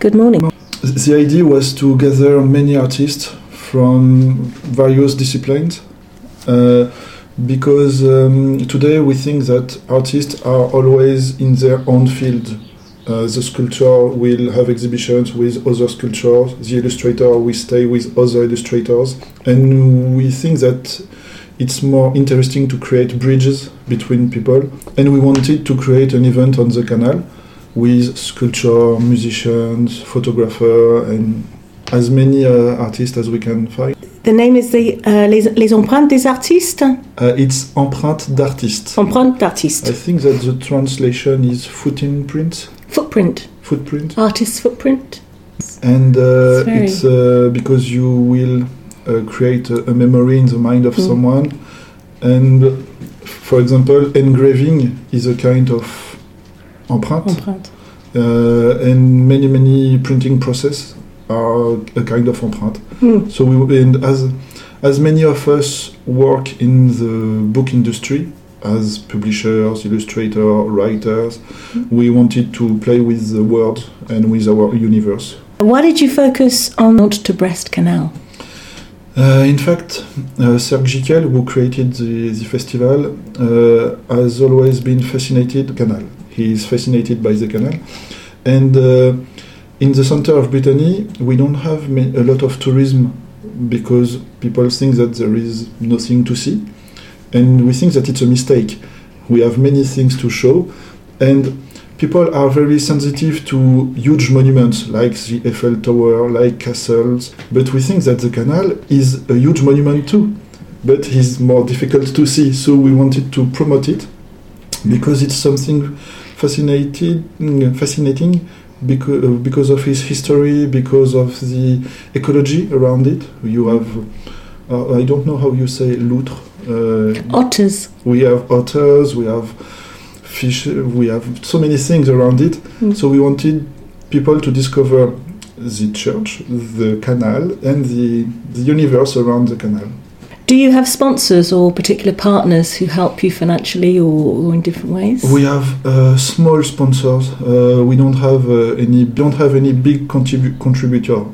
Good morning. The idea was to gather many artists from various disciplines because today we think that artists are always in their own field. The sculptor will have exhibitions with other sculptors, the illustrator will stay with other illustrators, and we think that it's more interesting to create bridges between people, and we wanted to create an event on the canal with sculpture, musicians, photographer, and as many artists as we can find. The name is Les Empreintes des Artistes? It's Empreintes d'Artistes. Empreintes d'Artistes. I think that the translation is footprint. Footprint. Artist's footprint. And it's because you will create a memory in the mind of someone. And for example, engraving is a kind of empreinte. And many printing process are a kind of empreinte. So as many of us work in the book industry as publishers, illustrators, writers, we wanted to play with the world and with our universe. Why did you focus on Route to Brest Canal? In fact, Serge Giquel, who created the festival, has always been fascinated by the canal. He is fascinated by the canal. And in the center of Brittany, we don't have a lot of tourism because people think that there is nothing to see. And we think that it's a mistake. We have many things to show. And people are very sensitive to huge monuments like the Eiffel Tower, like castles. But we think that the canal is a huge monument too. But it's more difficult to see. So we wanted to promote it because it's something fascinating because of its history, because of the ecology around it. You have, I don't know how you say loutre. Otters. We have otters, we have fish, we have so many things around it. So we wanted people to discover the church, the canal, and the universe around the canal. Do you have sponsors or particular partners who help you financially or in different ways? We have small sponsors. We don't have any big contributor.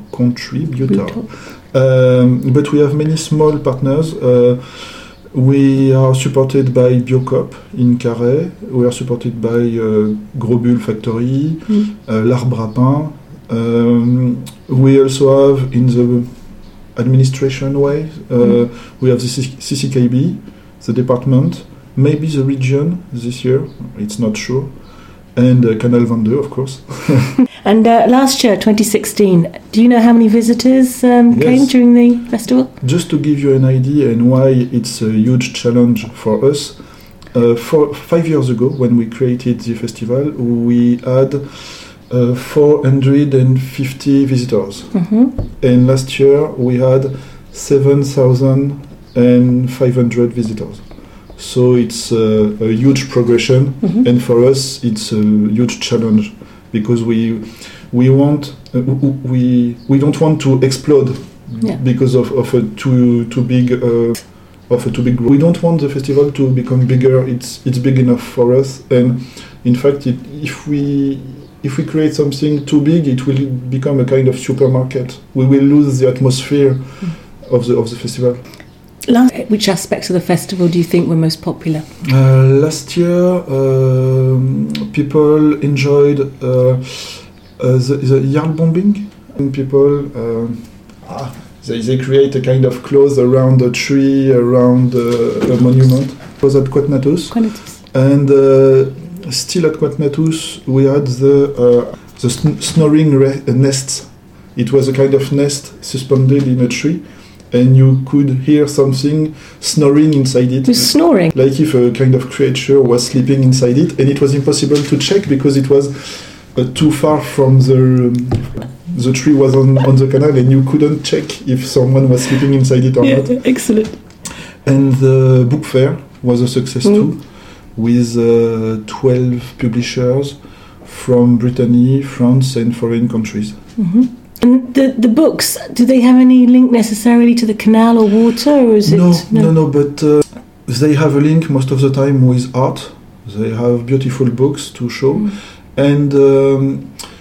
But we have many small partners. We are supported by Biocop in Carhaix. We are supported by Gros Bull Factory, L'Arbre à Pain. We also have in the administration way, we have the CCKB, the department, maybe the region this year, it's not sure, and Canal 22, of course. And last year, 2016, do you know how many visitors came during the festival? Just to give you an idea and why it's a huge challenge for us, 5 years ago, when we created the festival, we had 450 visitors. And last year we had 7,500 visitors. So it's a huge progression, and for us it's a huge challenge because we don't want to explode because of a too big group. We don't want the festival to become bigger. It's big enough for us, and in fact, if we create something too big, it will become a kind of supermarket. We will lose the atmosphere of the festival. Which aspects of the festival do you think were most popular? Last year, people enjoyed the yard bombing. And people, they create a kind of cloth around a tree, around a monument. It was at Quatnatus. And still at Quatnatus, we had the snoring nests. It was a kind of nest suspended in a tree, and you could hear something snoring inside it. Who's snoring? Like if a kind of creature was sleeping inside it, and it was impossible to check because it was too far from the tree was on the canal, and you couldn't check if someone was sleeping inside it or not. Excellent. And the book fair was a success too, with 12 publishers from Brittany, France, and foreign countries. And the books, do they have any link necessarily to the canal or water, or is No, but they have a link most of the time with art. They have beautiful books to show. And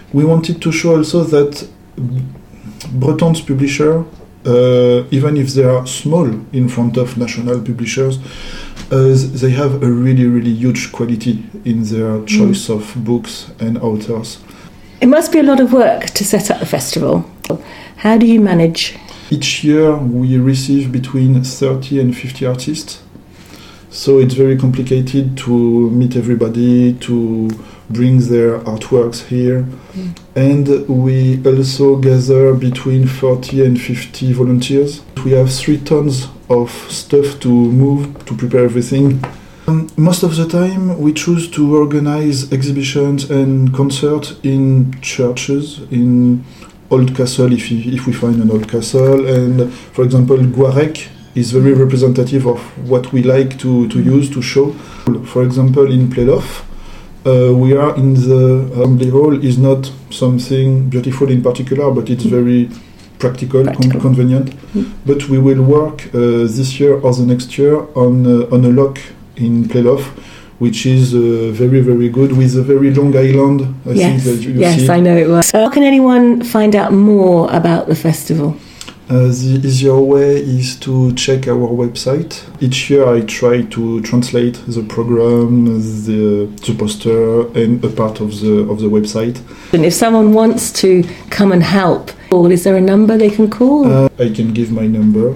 we wanted to show also that Breton's publisher, even if they are small in front of national publishers, they have a really, really huge quality in their choice of books and authors. It must be a lot of work to set up the festival. How do you manage? Each year we receive between 30 and 50 artists. So it's very complicated to meet everybody, to bring their artworks here. And we also gather between 40 and 50 volunteers. We have 3 tons of stuff to move, to prepare everything. Most of the time we choose to organize exhibitions and concerts in churches, in old castle, if we find an old castle. And for example, Guarec is very representative of what we like to use to show. For example, in Plélof, we are in the assembly hall. Is not something beautiful in particular, but it's very practical. Convenient. But we will work this year or the next year on a lock in Plélof, which is very, very good, with a very long island. I think that you see. I know it was. How can anyone find out more about the festival? The easier way is to check our website. Each year I try to translate the program, the poster, and a part of the website. And if someone wants to come and help, is there a number they can call? I can give my number.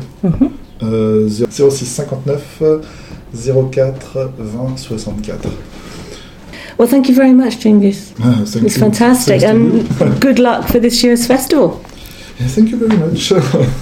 0659 04 20 64. Well, thank you very much, Cengiz. It's fantastic, and good luck for this year's festival. Thank you very much.